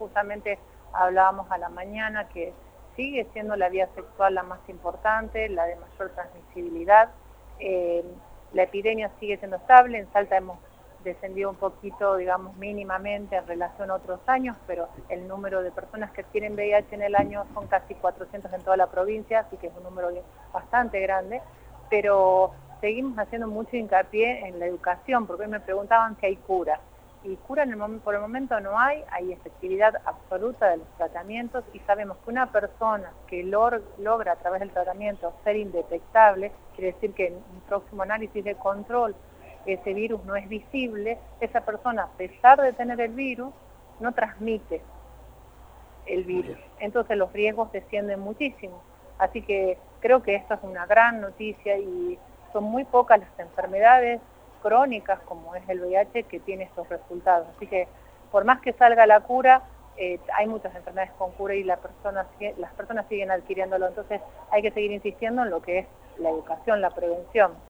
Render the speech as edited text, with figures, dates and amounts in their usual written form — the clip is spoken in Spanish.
justamente hablábamos a la mañana que sigue siendo la vía sexual la más importante, la de mayor transmisibilidad. La epidemia sigue siendo estable, en Salta hemos descendido un poquito, digamos, mínimamente en relación a otros años, pero el número de personas que tienen VIH en el año son casi 400 en toda la provincia, así que es un número bastante grande, pero seguimos haciendo mucho hincapié en la educación, porque hoy me preguntaban si hay cura. Y cura por el momento no hay efectividad absoluta de los tratamientos y sabemos que una persona que logra a través del tratamiento ser indetectable, quiere decir que en un próximo análisis de control ese virus no es visible, esa persona a pesar de tener el virus no transmite el virus, entonces los riesgos descienden muchísimo. Así que creo que esto es una gran noticia y son muy pocas las enfermedades crónicas como es el VIH que tiene estos resultados. Así que por más que salga la cura, hay muchas enfermedades con cura y las personas siguen adquiriéndolo. Entonces hay que seguir insistiendo en lo que es la educación, la prevención.